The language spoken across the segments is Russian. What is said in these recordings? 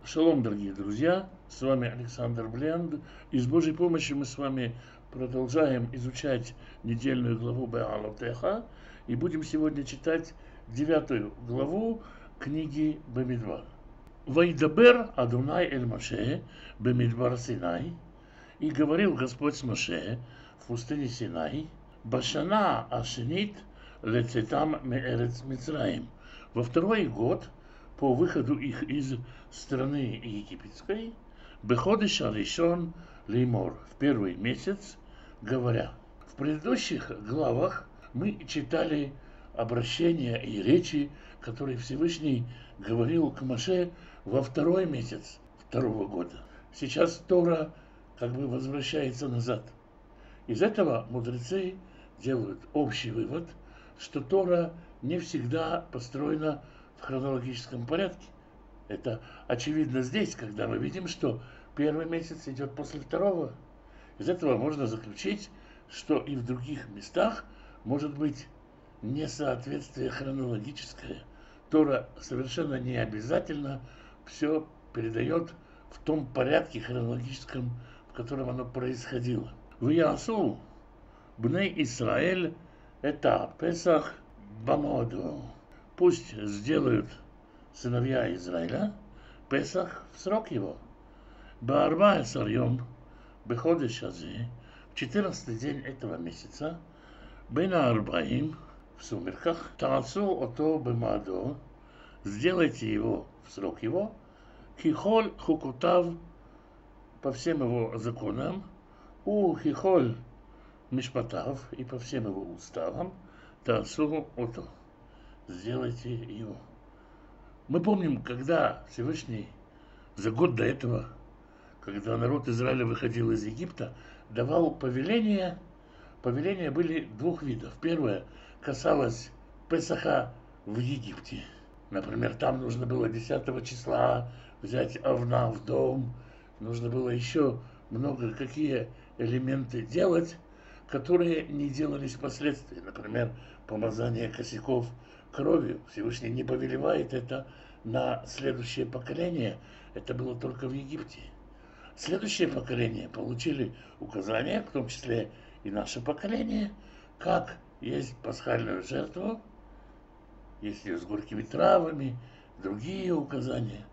Шалом, дорогие друзья, с вами Александр Бленд, и с Божьей помощью мы с вами продолжаем изучать недельную главу Беалотеха, и будем сегодня читать 9 главу книги Бамидбар. «Вайдабер Адунай эль Моше Бамидбар Синай, и говорил Господь с Моше в пустыне Синай, Башана Ашенит лецетам меэрец Мицраим, во второй год по выходу их из страны египетской, Беходиш Аришон Леймор, в первый месяц, говоря». В предыдущих главах мы читали обращения и речи, которые Всевышний говорил к Моше во второй месяц второго года. Сейчас Тора как бы возвращается назад. Из этого мудрецы делают общий вывод, что Тора не всегда построена в хронологическом порядке. Это очевидно здесь, когда мы видим, что первый месяц идет после второго. Из этого можно заключить, что и в других местах может быть несоответствие хронологическое. Тора совершенно не обязательно все передает в том порядке хронологическом, в котором оно происходило. В Ясу Бней Исраэль это Песах Бамоду. Пусть сделают сыновья Израиля Песах в срок его. Баарба Эсарьем Беходеш Ази, в 14-й день этого месяца, Бена Арбаим, в сумерках, Таацу Ото Бемадо, сделайте его в срок его, Хихоль Хукутав, по всем его законам, у Хихоль Мишпатав, и по всем его уставам, Таацу Ото, сделайте его. Мы помним, когда Всевышний за год до этого, когда народ Израиля выходил из Египта, давал повеления. Повеления были двух видов. Первое касалось Песаха в Египте. Например, там нужно было 10 числа взять овна в дом. Нужно было еще много какие элементы делать, которые не делались впоследствии. Например, помазание косяков кровью. Всевышний не повелевает это на следующее поколение. Это было только в Египте. Следующее поколение получили указания, в том числе и наше поколение, как есть пасхальную жертву, есть ее с горькими травами, другие указания.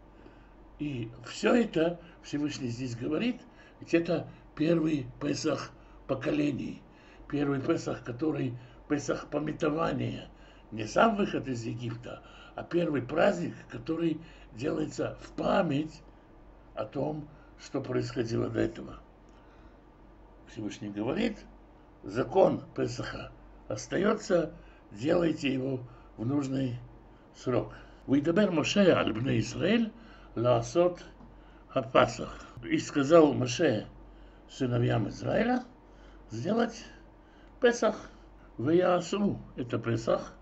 И все это Всевышний здесь говорит, ведь это первый Песах поколений, первый Песах, который Песах памятования, не сам выход из Египта, а первый праздник, который делается в память о том, что происходило до этого. Всевышний говорит, закон Песаха остается, делайте его в нужный срок. «Вайдабер Моше аль бней Исраэль лаасот хапасах». И сказал Моше сыновьям Израиля сделать Песах. Ваяасу, это Песах,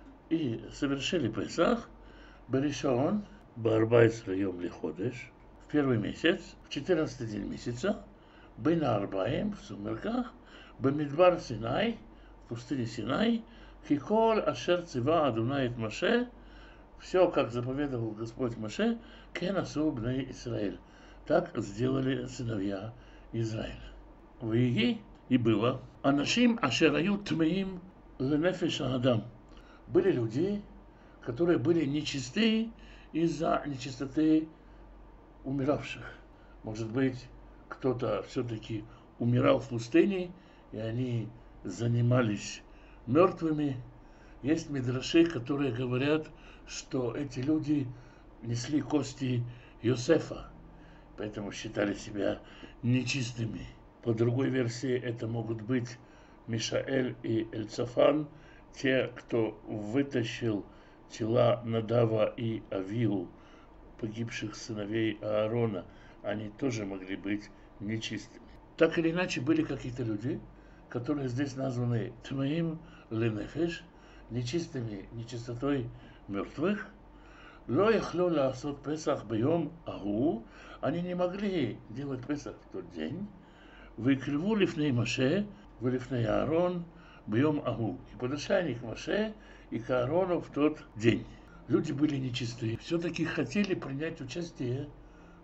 и совершили Песах Беришон Баарбайсра Йом Лиходеш, в первый месяц, в 14-й день месяца, Бена Арбаим, в сумерках, Бамидбар Синай, в пустыне Синай, Хиколь Ашер Цива Адунай эт Моше, все, как заповедовал Господь Моше, Кенасу Бней Исраэль. Так сделали сыновья Израиля. Виги, и было, Анашим Ашераю Тмеим Ленефеш Адам. Были люди, которые были нечисты из-за нечистоты умиравших. Может быть, кто-то все-таки умирал в пустыне, и они занимались мертвыми. Есть мидраши, которые говорят, что эти люди несли кости Йосефа, поэтому считали себя нечистыми. По другой версии, это могут быть Мишаэль и Эльцафан, те, кто вытащил тела Надава и Авиу, погибших сыновей Аарона, они тоже могли быть нечистыми. Так или иначе, были какие-то люди, которые здесь названы Тмаим Ленефеш, нечистыми, нечистотой мертвых. Ло яхло лаасот Песах бьем агу, они не могли делать Песах в тот день. Выкриву лифней Моше, вылифней Аарон, бьем агу. И подошли они к Моше и к Аарону в тот день. Люди были нечистые, все-таки хотели принять участие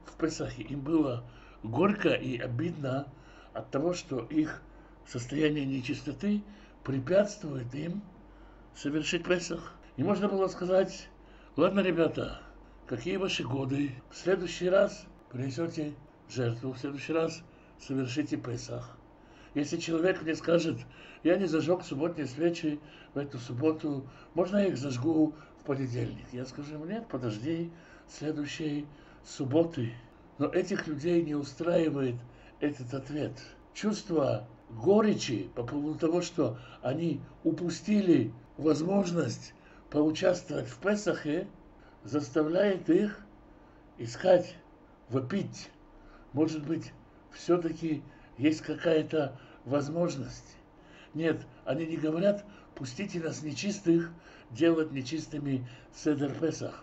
в Песахе. Им было горько и обидно от того, что их состояние нечистоты препятствует им совершить Песах. И можно было сказать: ладно, ребята, какие ваши годы? В следующий раз принесете жертву, в следующий раз совершите Песах. Если человек мне скажет: я не зажег субботние свечи в эту субботу, можно я их зажгу в понедельник? Я скажу ему: нет, подожди следующей субботы. Но этих людей не устраивает этот ответ. Чувство горечи по поводу того, что они упустили возможность поучаствовать в Песахе, заставляет их искать, вопить. Может быть, все-таки есть какая-то возможность. Нет, они не говорят: пустите нас нечистых делать нечистыми Седер Песах.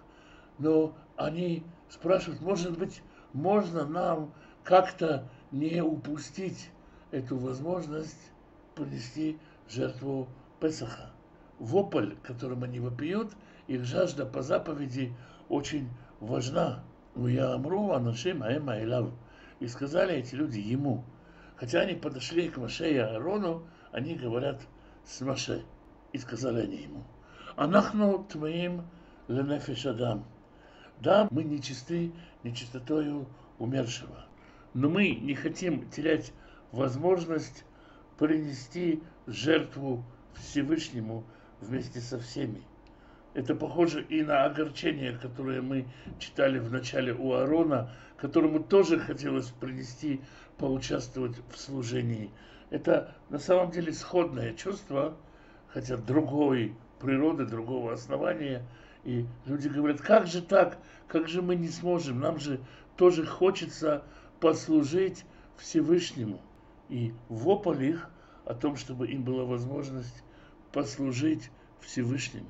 Но они спрашивают: может быть, можно нам как-то не упустить эту возможность принести жертву Песаха. Вопль, которым они вопиют, их жажда по заповеди очень важна. Уяамру анашим аэм аэлав. И сказали эти люди ему. Хотя они подошли к Моше и Аарону, они говорят с Моше. И сказали они ему: Анахну твоим ленефеш адам. Да, мы нечисты нечистотою умершего. Но мы не хотим терять возможность принести жертву Всевышнему вместе со всеми. Это похоже и на огорчение, которое мы читали в начале у Аарона, которому тоже хотелось принести, поучаствовать в служении. Это на самом деле сходное чувство, хотя другой природы, другого основания. И люди говорят: как же так? Как же мы не сможем? Нам же тоже хочется послужить Всевышнему. И вопль их о том, чтобы им была возможность послужить Всевышнему.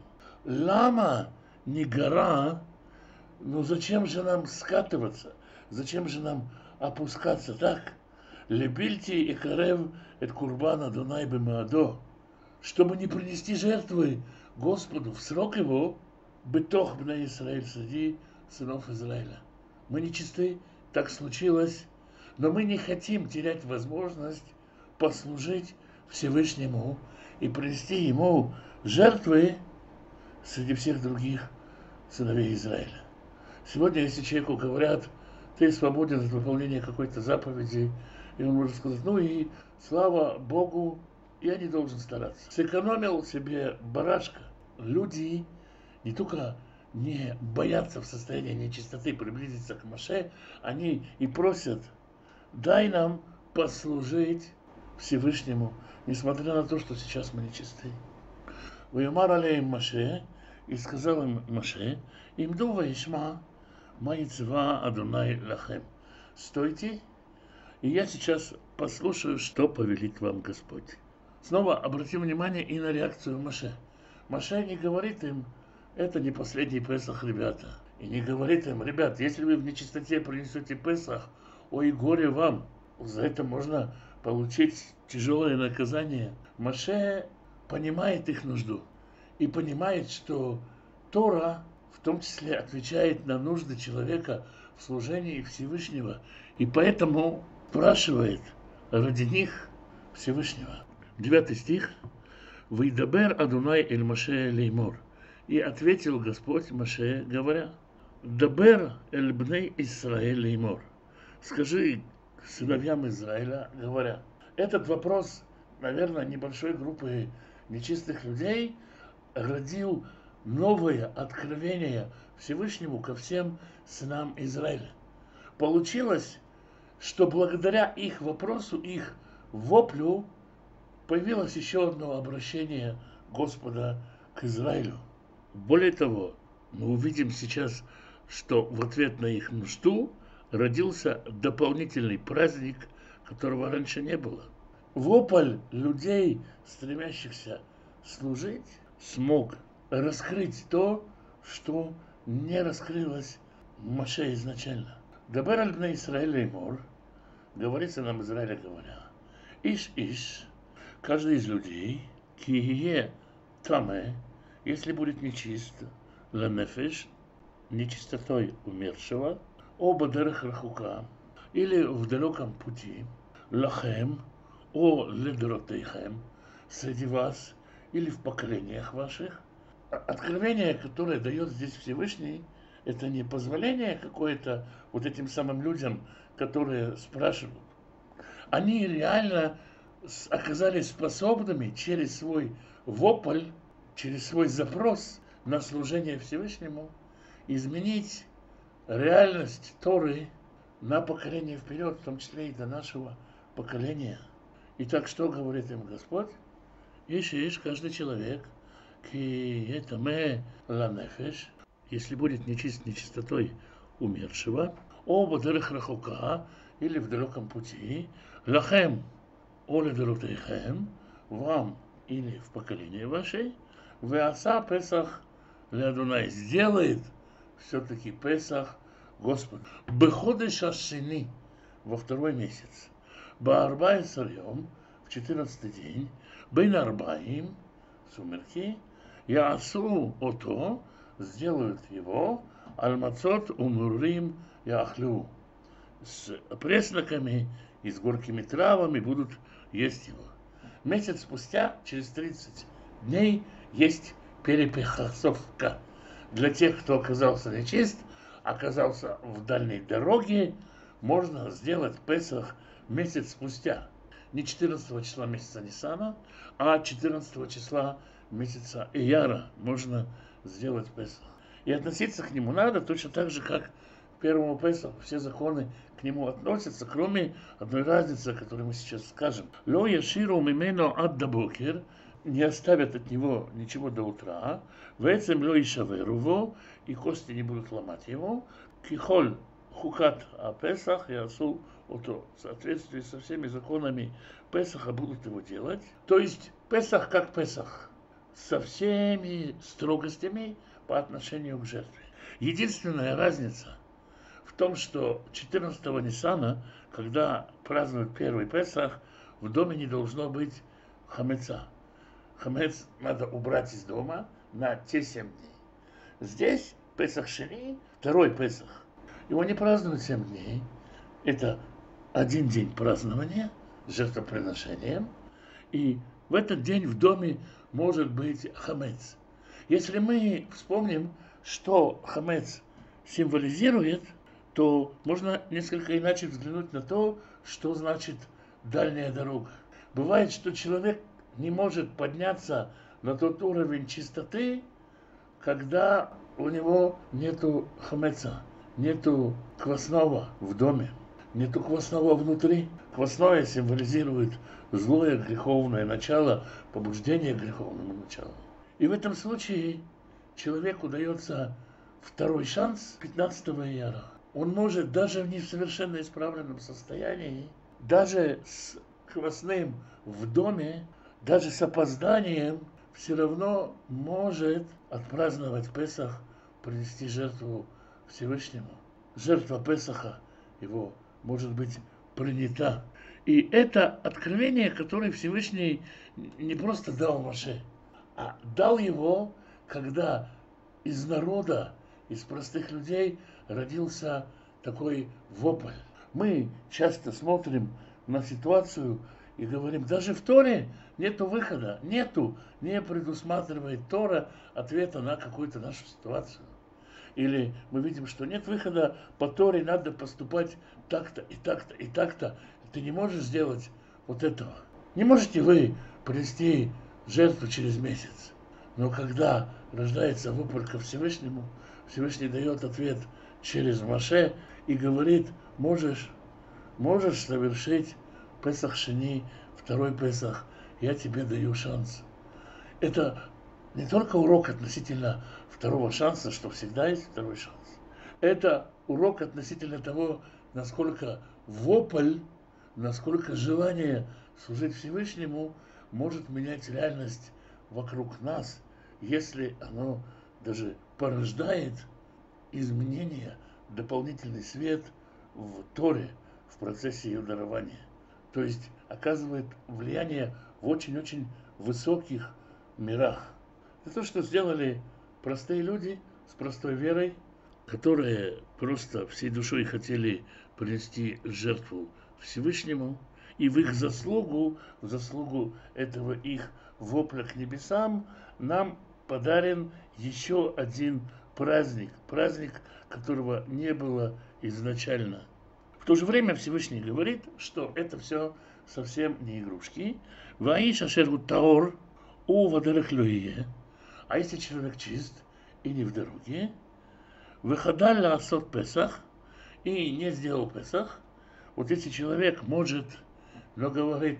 Лама не гора, но зачем же нам скатываться? Зачем же нам опускаться так? Лебильти и карев эт курбана Дунай бемаадо, чтобы не принести жертвы Господу в срок его, бетох бней Исраэль среди сынов Израиля. Мы нечисты, так случилось, но мы не хотим терять возможность послужить Всевышнему и принести ему жертвы среди всех других сыновей Израиля. Сегодня, если человеку говорят: ты свободен от выполнения какой-то заповеди, и он может сказать: ну и слава Богу, я не должен стараться. Сэкономил себе барашка. Люди не только не боятся в состоянии нечистоты приблизиться к Моше, они и просят: дай нам послужить Всевышнему, несмотря на то, что сейчас мы нечисты. Ваимар алеем Моше, и сказал им Моше: имду ваишма маицва Адонай лахем. Стойте, и я сейчас послушаю, что повелит вам Господь. Снова обратим внимание и на реакцию Моше. Моше не говорит им: это не последний Песах, ребята. И не говорит им: ребят, если вы в нечистоте принесете Песах, ой, горе вам, за это можно получить тяжелое наказание. Моше понимает их нужду и понимает, что Тора в том числе отвечает на нужды человека в служении Всевышнего, и поэтому спрашивает ради них Всевышнего. 9 стих. «Вейдабер Адунай эль Моше леймор». И ответил Господь Моше, говоря: «Дабер эль бней Исраэль леймор». Скажи сыновьям Израиля, говоря. Этот вопрос, наверное, небольшой группы нечистых людей родил новое откровение Всевышнему ко всем сынам Израиля. Получилось, что благодаря их вопросу, их воплю, появилось еще одно обращение Господа к Израилю. Более того, мы увидим сейчас, что в ответ на их нужду родился дополнительный праздник, которого раньше не было. Вопль людей, стремящихся служить, смог раскрыть то, что не раскрылось Моше изначально. Дабер аль бней Исраэль леймор, говорится нам Израиля говоря: иш, каждый из людей, кие таме, если будет нечист, ленефеш, нечистотой умершего, оба дерех рахука, или в далеком пути, лахем, о ледоротейхем, среди вас, или в поколениях ваших. Откровение, которое дает здесь Всевышний, это не позволение какое-то вот этим самым людям, которые спрашивают. Они реально оказались способными через свой вопль, через свой запрос на служение Всевышнему изменить реальность Торы на поколение вперед, в том числе и до нашего поколения. Итак, что говорит им Господь? Ишь, каждый человек, ки это мы ланефеш, если будет нечист нечистотой умершего, оба дерех рахука, или в далеком пути, лахем, оле дерутейхем, вам или в поколении вашей, веаса Песах леадунай, сделает все-таки Песах Господу. Беходеш ашини, во второй месяц, баарбай сарьем, в 14-й день, бейн арбаим, сумерки, яасу ото, сделают его, альмацот умурим яхлю, с пресноками и с горькими травами будут есть его. Месяц спустя, через 30 дней, есть перепехасовка. Для тех, кто оказался нечист, оказался в дальней дороге, можно сделать Песах месяц спустя. Не 14 числа месяца Нисана, а 14 числа месяца Ияра можно сделать Песах. И относиться к нему надо точно так же, как к первому Песаху. Все законы к нему относятся, кроме одной разницы, о которой мы сейчас скажем. Ло яширу мимено ад дабокер, не оставят от него ничего до утра. Вецем ло ишаверуво, и кости не будут ломать его. Кихоль хукат а Песах ясу ото. В соответствии со всеми законами Песаха будут его делать. То есть Песах как Песах, со всеми строгостями по отношению к жертве. Единственная разница в том, что 14-го Нисана, когда празднуют первый Песах, в доме не должно быть хамеца. Хамец надо убрать из дома на те 7 дней. Здесь Песах Шини, второй Песах, его не празднуют 7 дней. Это один день празднования с жертвоприношением. И в этот день в доме может быть хамец. Если мы вспомним, что хамец символизирует, то можно несколько иначе взглянуть на то, что значит дальняя дорога. Бывает, что человек не может подняться на тот уровень чистоты, когда у него нету хамеца, нету квасного в доме, нету квасного внутри. Квасное символизирует злое греховное начало, побуждение к греховному началу. И в этом случае человеку дается второй шанс 15-го ияра. Он может даже в несовершенно исправленном состоянии, даже с квасным в доме, даже с опозданием, все равно может отпраздновать Песах, принести жертву Всевышнему. Жертва Песаха его может быть принята. И это откровение, которое Всевышний не просто дал Моше, а дал его, когда из народа, из простых людей родился такой вопль. Мы часто смотрим на ситуацию и говорим, даже в Торе нету выхода, не предусматривает Тора ответа на какую-то нашу ситуацию. Или мы видим, что нет выхода, по Торе надо поступать так-то и так-то и так-то. Ты не можешь сделать вот этого. Не можете вы принести жертву через месяц. Но когда рождается вопль ко Всевышнему, Всевышний дает ответ через Моше и говорит, можешь совершить Песах Шини, второй Песах, я тебе даю шанс. Это не только урок относительно второго шанса, что всегда есть второй шанс. Это урок относительно того, насколько вопль, насколько желание служить Всевышнему может менять реальность вокруг нас, если оно даже порождает изменения, дополнительный свет в Торе, в процессе ее дарования. То есть оказывает влияние в очень-очень высоких мирах. Это то, что сделали простые люди с простой верой, которые просто всей душой хотели принести жертву Всевышнему, и в заслугу этого их вопля к небесам, нам подарен еще один праздник, праздник, которого не было изначально. В то же время Всевышний говорит, что это все совсем не игрушки. Ваиш ашеру таор у вадерах лоие. А если человек чист и не в дороге, выхода лаасот Песах и не сделал Песах, вот если человек может, но говорит,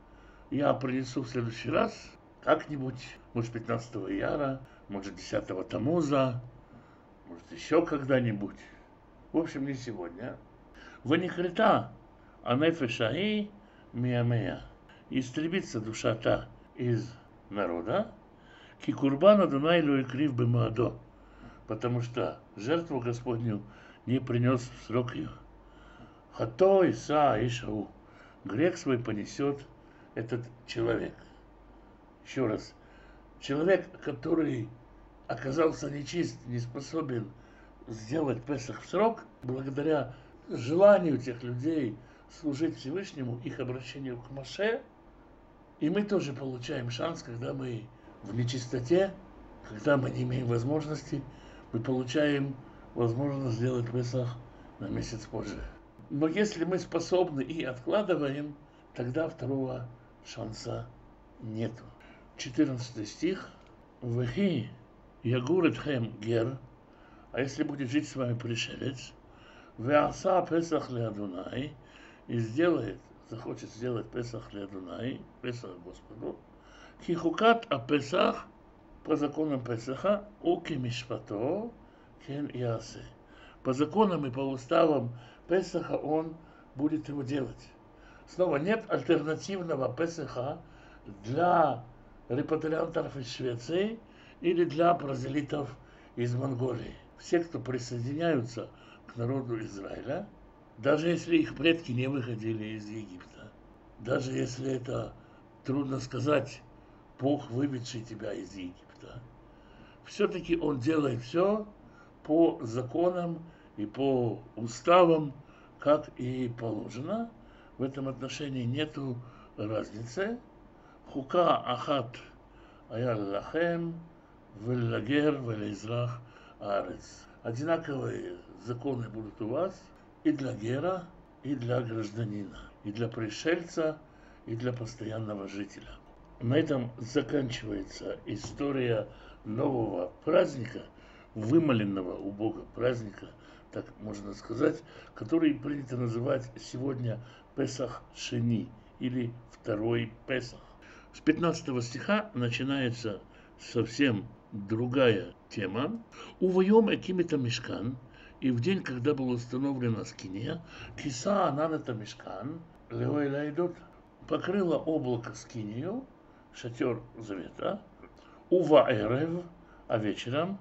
я принесу в следующий раз, как-нибудь, может 15 Яра, может 10 Тамуза, может еще когда-нибудь. В общем, не сегодня. Ваникрита анефешаи миамея. Истребится душа та из народа, кикурбан Адонай лоикрив бемаадо, потому что жертву Господню не принес в срок ее. Хато Иса Ишау. Грех свой понесет этот человек. Еще раз. Человек, который оказался нечист, не способен сделать Песах в срок, благодаря желанию тех людей служить Всевышнему, их обращению к Моше, и мы тоже получаем шанс, когда мы в нечистоте, когда мы не имеем возможности, мы получаем возможность сделать Песах на месяц позже. Но если мы способны и откладываем, тогда второго шанса нету. 14 стих. Вехи ягур этхем гер. А если будет жить с вами пришелец, веаса Песах ле Адунай, и захочет сделать Песах ле Адунай, Песах Господу, кихукат а Песах, по законам Песаха, уки мишпато, кен ясе. По законам и по уставам Песаха он будет его делать. Снова нет альтернативного Песаха для репатриантов из Швеции или для прозелитов из Монголии. Все, кто присоединяются к народу Израиля, даже если их предки не выходили из Египта, даже если это трудно сказать, Бог, выведший тебя из Египта, все-таки он делает все по законам и по уставам, как и положено. В этом отношении нету разницы. Хука ахат ая лахем веллагер велизрах арец. Одинаковые законы будут у вас и для гера, и для гражданина, и для пришельца, и для постоянного жителя. На этом заканчивается история нового праздника, вымоленного у Бога праздника, так можно сказать, который принято называть сегодня Песах Шени, или второй Песах. С 15 стиха начинается совсем другая тема. Увоем экимита мишкан, и в день, когда была установлена скиния, киса ананета мишкан, леойла идут, покрыло облако скинию, шатер завета, ува эрев, а вечером,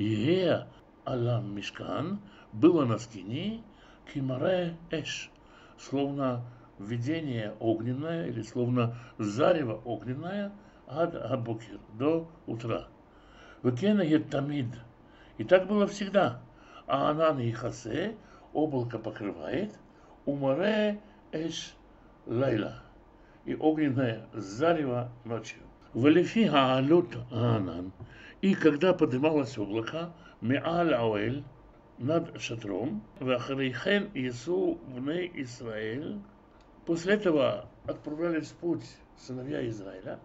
ея алам мишкан, было на скинии, кимаре эш, словно видение огненное, или словно зарево огненное, ад абукир, до утра. Векена тамид, и так было всегда. А анан и хасе, облако покрывает, умаре эш лайла, и огненное зарево ночью. Валифи хаалют анан, и когда поднималось облако, меаль ауэль, над шатром, вахарейхен Иису бней Исраэль, после этого отправлялись в путь сыновья Израиля,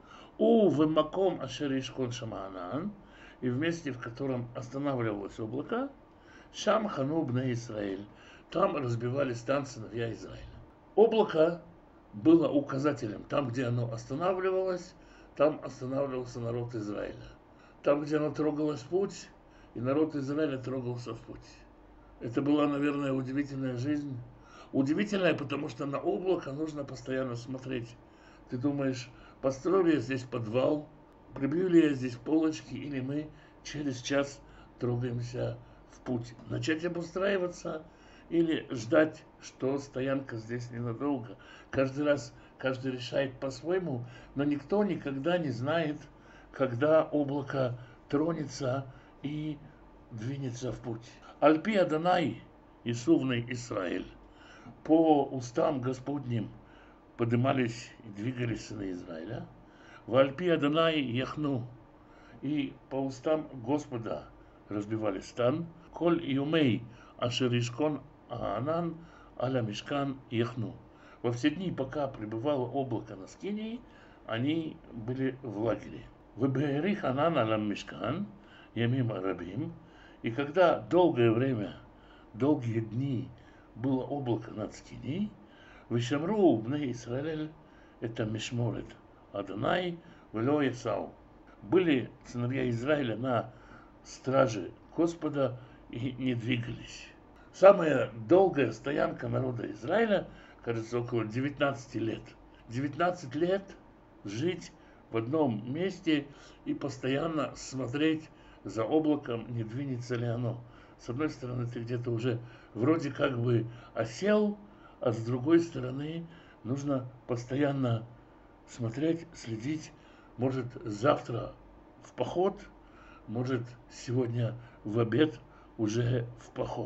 у вемаком ашер ишкон шамаанан, и в месте, в котором останавливалось облако, шам хану бней Исраэль, там разбивались там сыновья Израиля. Облако было указателем, там, где оно останавливалось, там останавливался народ Израиля. Там, где оно трогалось в путь, и народ Израиля трогался в путь. Это была, наверное, удивительная жизнь. Удивительная, потому что на облако нужно постоянно смотреть. Ты думаешь, построю ли я здесь подвал, прибью ли я здесь полочки, или мы через час трогаемся в путь. Начать обустраиваться или ждать, что стоянка здесь ненадолго. Каждый раз каждый решает по-своему, но никто никогда не знает, когда облако тронется и двинется в путь. Альпи Адонай Исувный Израиль. По устам Господним поднимались и двигались сыны Израиля. В Альпи Адонай Яхну. И по устам Господа разбивали стан. Коль Юмей Ашеришкон Аанан Аля Мишкан Яхну. Во все дни, пока пребывало облако на Скинии, они были в лагере. В Беэри Ханан Аля Мишкан Ямим Рабим. И когда долгое время, долгие дни было облако над Скинией, Вишамру бней Исраэль это Мишморет Адонай вело Исау. Были сыновья Израиля на страже Господа и не двигались. Самая долгая стоянка народа Израиля, кажется, около 19 лет. 19 лет жить в одном месте и постоянно смотреть за облаком, не двинется ли оно. С одной стороны, ты где-то уже вроде как бы осел, а с другой стороны, нужно постоянно смотреть, следить. Может, завтра в поход, может, сегодня в обед уже в поход.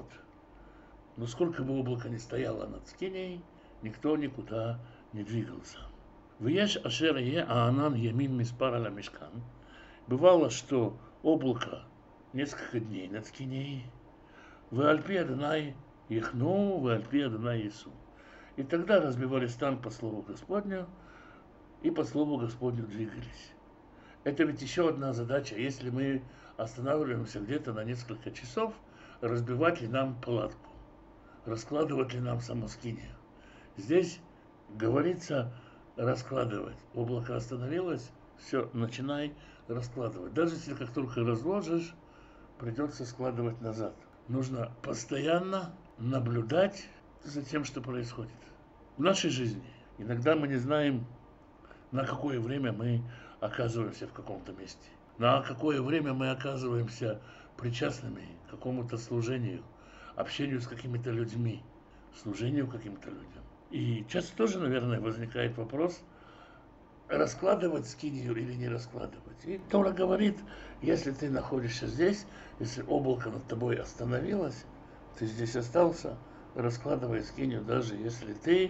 Но сколько бы облако ни стояло над Скинией, никто никуда не двигался. Веш ашер е аанан ямин миспар аля мишкан. Бывало, что облако несколько дней над Скинией. В Альпи Адонай Яхну, в Альпи Адонай Ису. И тогда разбивали стан по слову Господню, и по слову Господню двигались. Это ведь еще одна задача. Если мы останавливаемся где-то на несколько часов, разбивать ли нам палатку, раскладывать ли нам саму Скинию. Здесь говорится раскладывать. Облако остановилось, все, начинай раскладывать. Даже если как только разложишь, придется складывать назад. Нужно постоянно наблюдать за тем, что происходит в нашей жизни. Иногда мы не знаем, на какое время мы оказываемся в каком-то месте, на какое время мы оказываемся причастными к какому-то служению, общению с какими-то людьми, служению каким-то людям. И часто тоже, наверное, возникает вопрос, раскладывать Скинию или не раскладывать. И Тора говорит, если ты находишься здесь, если облако над тобой остановилось, ты здесь остался, раскладывай Скинию, даже если ты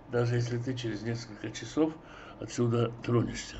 через несколько часов отсюда тронешься.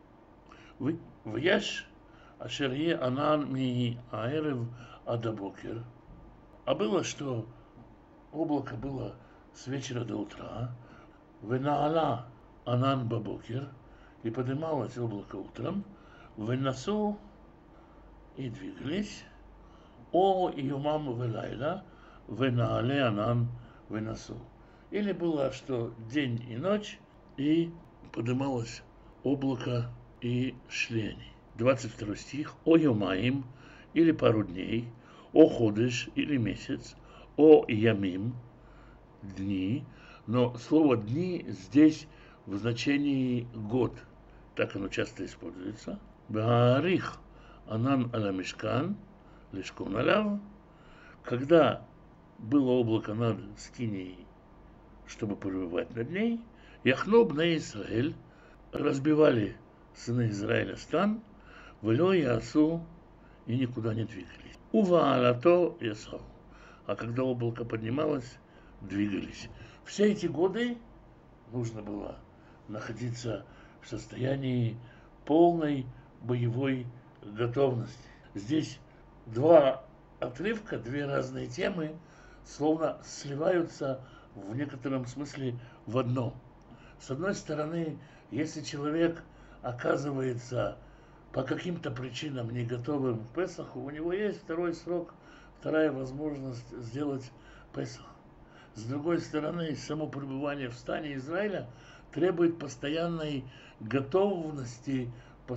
Вяш ашерье анан ми аэрев адабокер. А было, что облако было с вечера до утра. Венаала анан бабокер. И поднималось облако утром. Венасу и двигались. О юмам велайла. Венаале анан венасу. Или было, что день и ночь, и поднималось облако, и шли они. 22 стих. О юмаим, или пару дней. О ходыш, или месяц. О ямим, дни. Но слово дни здесь в значении год. Так оно часто используется. Баарих анан аля мишкан, лишкон аляв. Когда было облако над Скинией, чтобы пребывать над ней, Яхну бней Исраэль, разбивали сыны Израиля стан, вело Ясу, и никуда не двигались. Уваалато Ясау. А когда облако поднималось, двигались. Все эти годы нужно было находиться в состоянии полной боевой готовности. Здесь два отрывка, две разные темы, словно сливаются в некотором смысле в одно. С одной стороны, если человек оказывается по каким-то причинам не готовым к Песаху, у него есть второй срок, вторая возможность сделать Песах. С другой стороны, само пребывание в стане Израиля требует постоянной готовности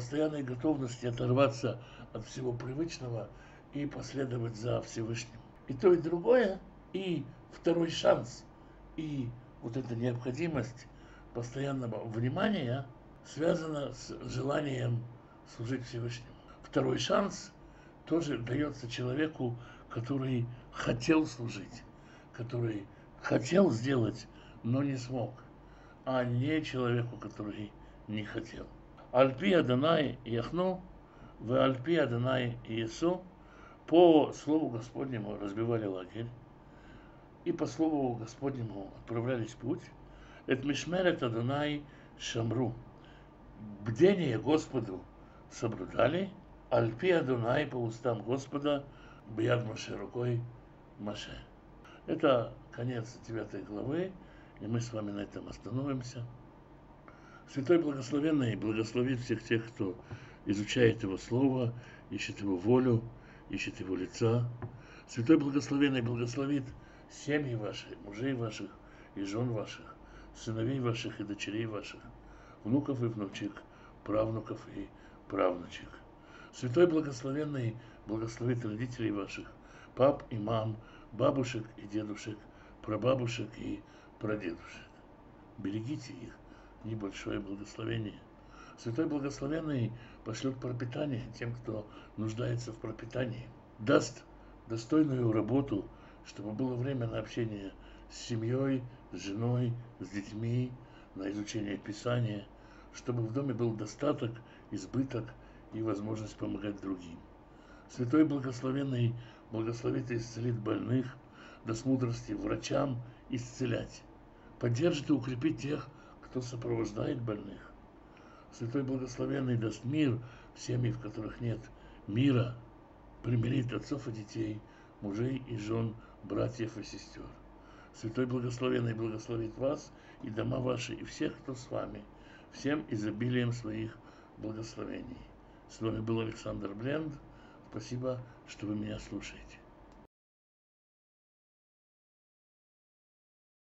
оторваться от всего привычного и последовать за Всевышним. И то, и другое, и второй шанс, и вот эта необходимость постоянного внимания связана с желанием служить Всевышнему. Второй шанс тоже дается человеку, который хотел служить, который хотел сделать, но не смог, а не человеку, который не хотел. Альпи Адонай Яхну, в Альпи Адонай Иесу, по слову Господнему разбивали лагерь, и по слову Господнему отправлялись в путь. Это Мишмерет Адонай Шамру. Бдение Господу соблюдали, Альпи Адонай по устам Господа, Бьяд Маше рукой Маше. Это конец 9 главы, и мы с вами на этом остановимся. Святой Благословенный благословит всех тех, кто изучает Его Слово, ищет Его волю, ищет Его лица. Святой Благословенный благословит семьи ваши, мужей ваших и жен ваших, сыновей ваших и дочерей ваших, внуков и внучек, правнуков и правнучек. Святой Благословенный благословит родителей ваших, пап и мам, бабушек и дедушек, прабабушек и прадедушек. Берегите их, небольшое благословение. Святой Благословенный пошлет пропитание тем, кто нуждается в пропитании. Даст достойную работу, чтобы было время на общение с семьей, с женой, с детьми, на изучение Писания, чтобы в доме был достаток, избыток и возможность помогать другим. Святой Благословенный благословит и исцелит больных, даст мудрости врачам исцелять, поддержит и укрепит тех, кто сопровождает больных. Святой Благословенный даст мир в семьи, в которых нет мира, примирит отцов и детей, мужей и жен, братьев и сестер. Святой Благословенный благословит вас и дома ваши, и всех, кто с вами, всем изобилием своих благословений. С вами был Александр Бленд. Спасибо, что вы меня слушаете.